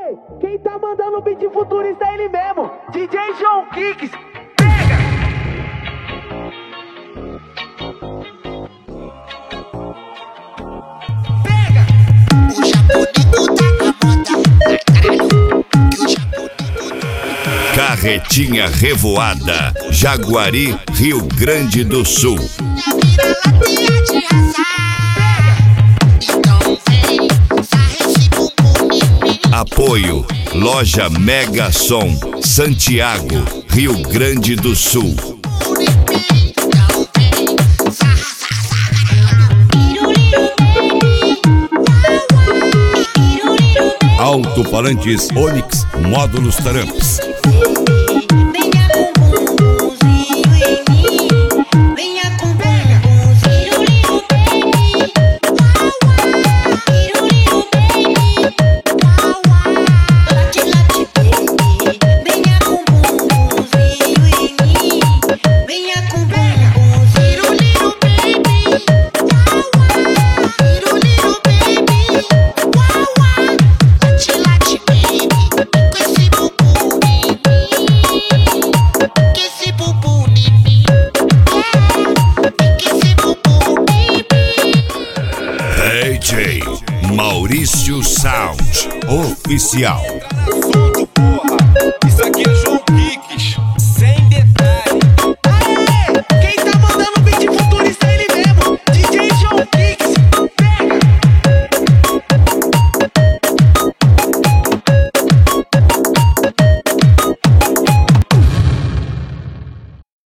Quem tá mandando o beat futurista é ele mesmo, DJ João Kicks. Pega! Pega! O japonês tá na moda, caralho. Que o japonês Carretinha Revoada, Jaguari, Rio Grande do Sul. na vira-latinha de raça. Então vem, sarra esse bumbum em mim. Apoio Loja Mega Som, Santiago, Rio Grande do Sul. Então vem, sarra, sarra, sarra. Iruliru baby, iruliru baby. Alto-falantes Onix Módulos Tramps. Venha com bumbumzinho em mim. Venha com bumbumzinho, iruliru baby. Iruliru baby. Late, late baby. Venha com bumbumzinho em mim. Venha com bumbumzinho, iruliru baby. Iruliru baby. Late, late baby. Com esse bumbum em mim. Que esse bumbum em mim. Que esse bumbum em mim. DJ Maurício Sound Oficial. Assunto, porra. Isso aqui é João Kicks, sem detalhe. Aê! Quem tá mandando o beat futurista